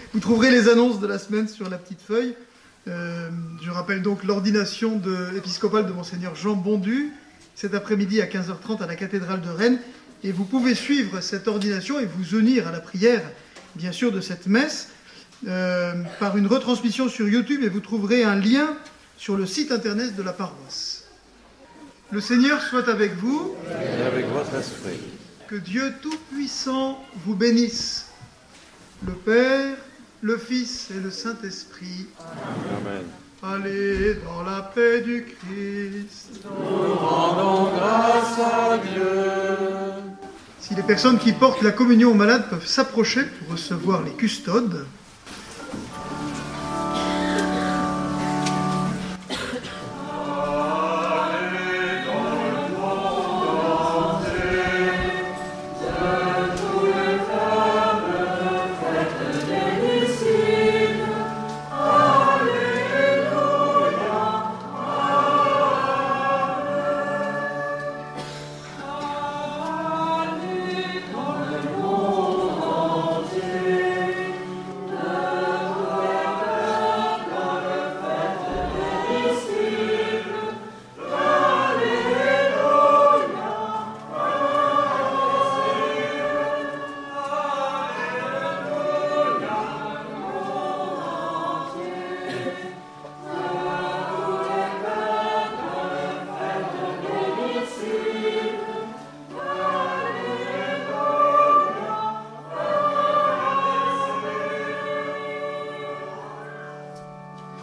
Vous trouverez les annonces de la semaine sur la petite feuille. Je rappelle donc l'ordination épiscopale de Monseigneur Jean Bondu, cet après-midi à 15h30 à la cathédrale de Rennes. Et vous pouvez suivre cette ordination et vous unir à la prière, bien sûr, de cette messe, par une retransmission sur YouTube, et vous trouverez un lien sur le site internet de la paroisse. Le Seigneur soit avec vous. Et avec votre esprit. Que Dieu Tout-Puissant vous bénisse, le Père, le Fils et le Saint-Esprit. Amen. Allez dans la paix du Christ. Nous rendons grâce à Dieu. Si les personnes qui portent la communion aux malades peuvent s'approcher pour recevoir les custodes.